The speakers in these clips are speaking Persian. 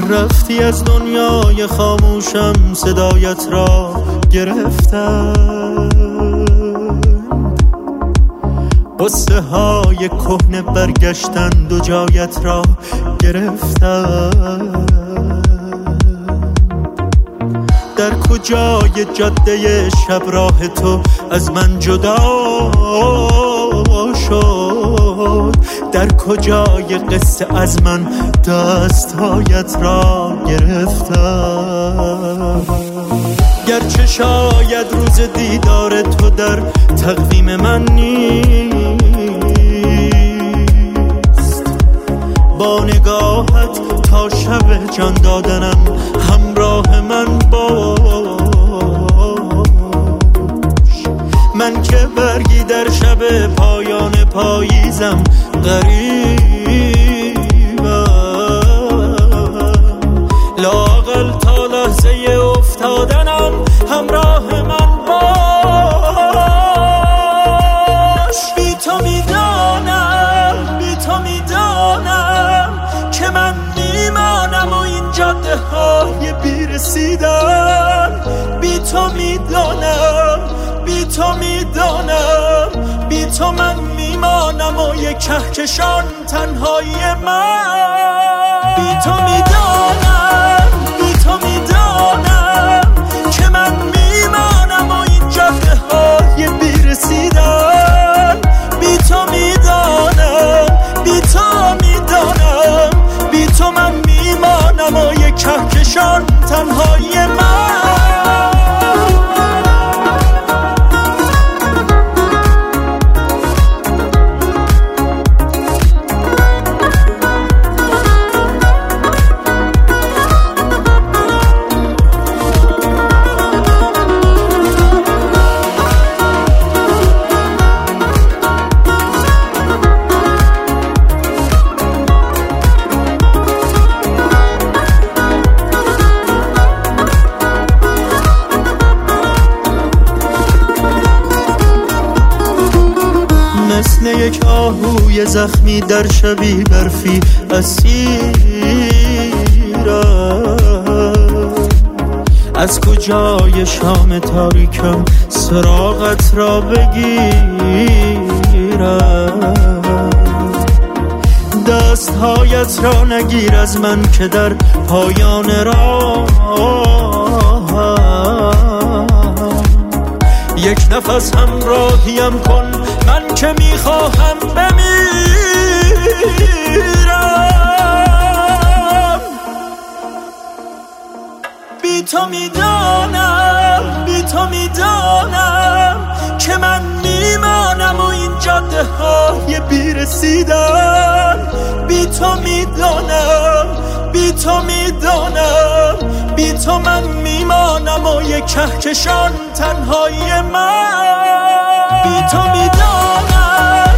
رفتی از دنیای خاموشم، صدایت را گرفتم، قصه های کهنه برگشتند و جایت را گرفتم. در کجای جاده شب راه تو از من جدا شد؟ در کجای قصه از من دستهایت را گرفتم؟ گرچه شاید روز دیدار تو در تقویم من نیست، با نگاهت تا شب جان دادنم همراه من باش. من که برگی در شب پایان پاییزم غریبم، لااقل تا لحظه افتادنم همراه من باش. بی تو میدانم که من میمانم و این جاده های بیرسیدن. بی تو میدانم بی تو من میمانم و یک کهکشان تنهایی من. بی تو میدانم که من میمانم و این جاده های بیرسیدن. بی تو میدانم بی تو من میمانم و یک کهکشان تنهایی من. مثل یک آهوی زخمی در شبی برفی اسیرم، از کجای شام تاریکم سراغت را بگیرم؟ دستهایت را نگیر از من که در پایان راه یک نفس همراهیم کن، من که میخواهم بمیرم. بی تو میدانم که من میمانم و این جاده های بیرسیدن. بی تو میدانم بی تو من میمانم و یک کهکشان تنهایی من. بی تو میدانم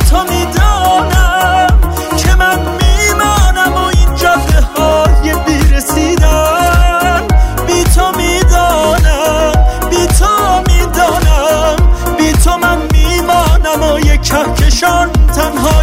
که من میمانم و این جاده های بیرسیدن. بی تو میدانم بی تو من میمانم و یک کهکشان تنها